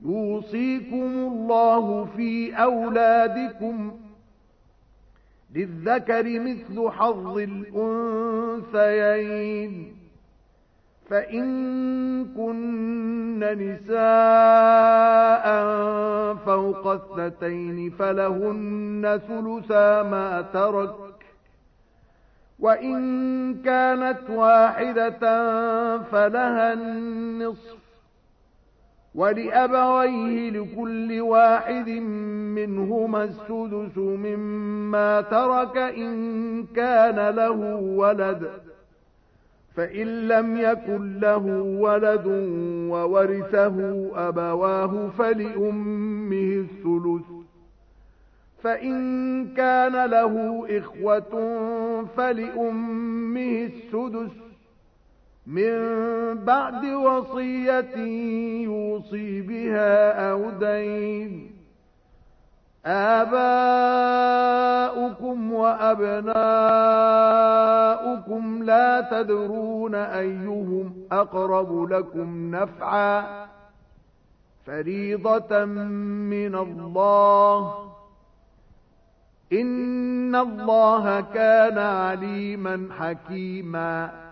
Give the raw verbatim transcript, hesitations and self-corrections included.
يوصيكم الله في أولادكم للذكر مثل حظ الأنثيين فإن كن نساء فوق اثنتين فلهن ثلثا ما ترك وإن كانت واحدة فلها النصف ولأبويه لكل واحد منهما السدس مما ترك إن كان له ولد فإن لم يكن له ولد وورثه أبواه فلأمه الثلث فإن كان له إخوة فلأمه السدس من بعد وصية يوصي بها أو دين آباؤكم وأبناؤكم لا تدرون أيهم أقرب لكم نفعا فريضة من الله إن الله كان عليما حكيما